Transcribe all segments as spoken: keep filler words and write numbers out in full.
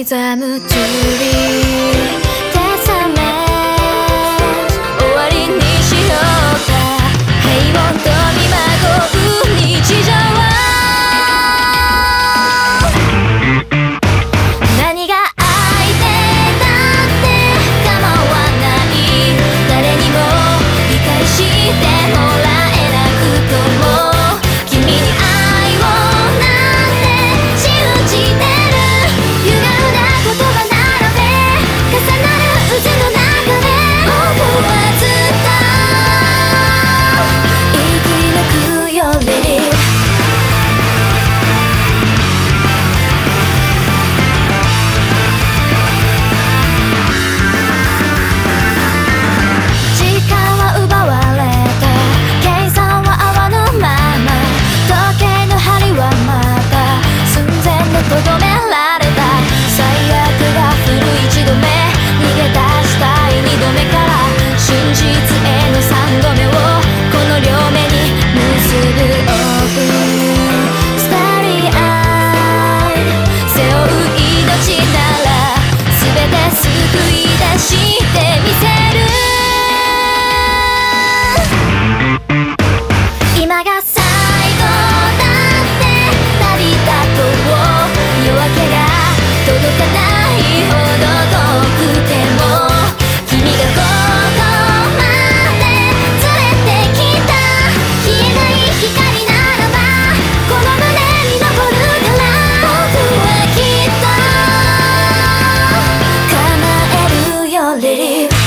刻む準備手覚め終わりにしようか平穏と見まごう日常は何が相手だって構わない誰にも理解してもらえなくとも君に愛をなんて信じてる歪んだ言葉並べ重なる渦の中で僕はずっと生き抜くより時間は奪われた計算は泡のまま時計の針はまた寸前でとどめられた最悪が降る一度目逃げ出したい二度目から真実への三度目をこの両目に結ぶオープンスターリーアイ背負う命なら全て救い出してみせる今が最後だって旅立とう夜明けが届かないほど遠くても君がここまで連れてきた消えない光ならばこの胸に残るから僕はきっと叶えるよリリー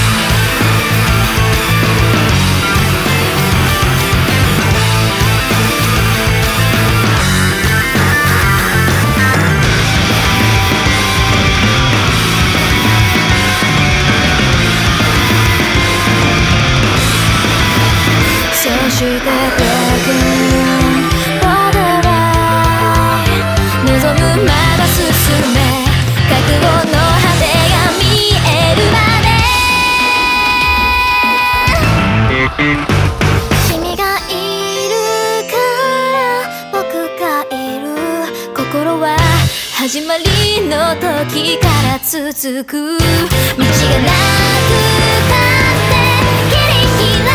そして僕まだは望むまま進め覚悟の果てが見えるまで君がいるから僕がいる心は始まりの時から続く道がなくたって切り開